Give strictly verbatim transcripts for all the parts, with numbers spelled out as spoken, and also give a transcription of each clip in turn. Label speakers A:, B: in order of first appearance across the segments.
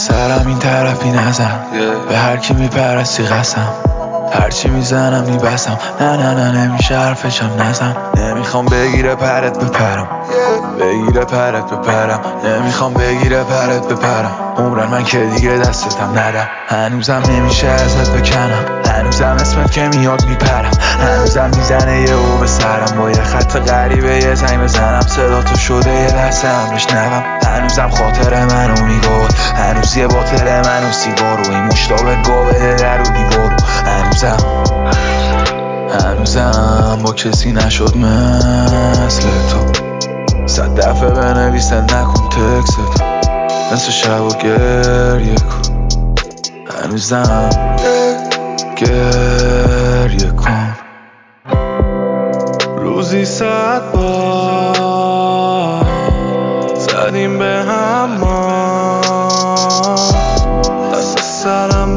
A: سرم این طرفی نزن به هر کی میپرستی قسم هرچی میزنم میبسم نه نه نه نمیشه حرفشم نزن نمیخوام بگیره پرت بپرم بگیره پرت بپرم نمیخوام بگیره پرت بپرم عمرن من که دیگه دستتم ندم هنوزم نمیشه ازت بکنم هنوزم اسمت که میاد میپرم هنوزم میزنه یه او به سرم با یه خط غریبه یه زنگ بزنم صدا تو شده یه لحظه هم بشنوم هنوزم خاطر منو میگود هنوز یه باطل منو سیگارو این مشتابت گابه در و دیوارو هنوزم هنوزم با کسی نشد مثل تو صد دفعه بنویسه نکن تکست مثل شب و گریه کن هنوزم گریه کن روزی صد بار زدیم به هم ما دست سرم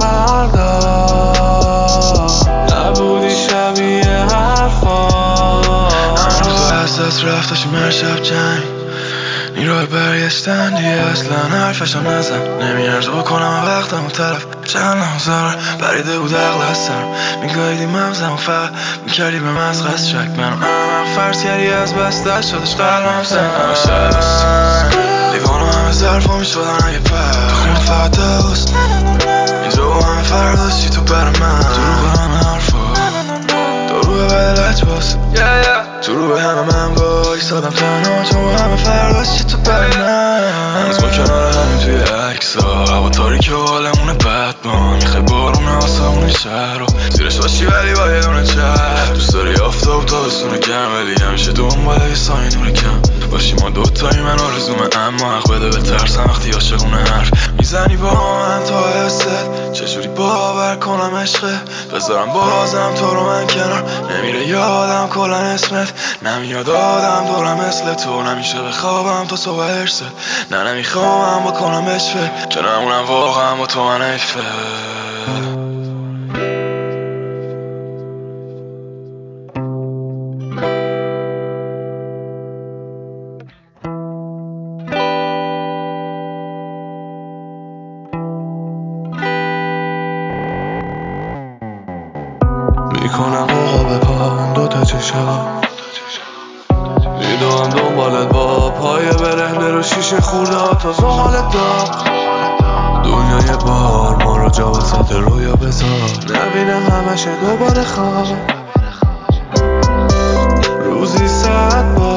A: بردار نبودی شبیه حرفا هنوز از دست رفت داشتیم هر شب جنگ این راه برگشتن دیگه اصلا حرفشم نزن نمیارزه بکنم وقتم و طرف چند نمازار بریده بود عقل از سرم میگاهیدی مغزم و فقط میکردی به مزغز شک منو هم فرض کردی از بس دست شدش قلبم سن همه شدست لیوانو همه ظرفا میشدن اگه پر خونه فقط دوست اینجا با همه فرداست چی تو بر من تو رو به همه حرفا دارو به بدلت باست تو رو به همه من وای سادم تنها تو با همه فرداست چی تو بر من هنوز ما کنار همین توی عکسا هوا تاریکه و حالمونه بدمان میخوای بارونه آسمون شهر رو زیرش باشی ولی با یه دونه چرب دوست داری آفتاب تابستون گرم ولی همیشه دنبال یه سایه نور کم باشی ما دوتایی من آرزومه اما حق بده به ترسم وقتی عاشقونه حرف میزنی با من تا حست چجوری باور کنم عشقه بذارم بازم تو رو من کنار نمیره یادم کلن اسمت نمیاد آدم دورم مثل تو نمیشه بخوابم تو صبح هرست نه نمیخوام بکنم بشفه چون نمونم واقعا با تو من ایفه میکنم آقا به پا اون دوتا چشا میدوام دنبالت با پای برهنه رو شیشه خورده ها تا زغالت دار دنیا یه بار ما رو جا وسط رویا بذار نبینم همشه دوباره خواب روزی صد بار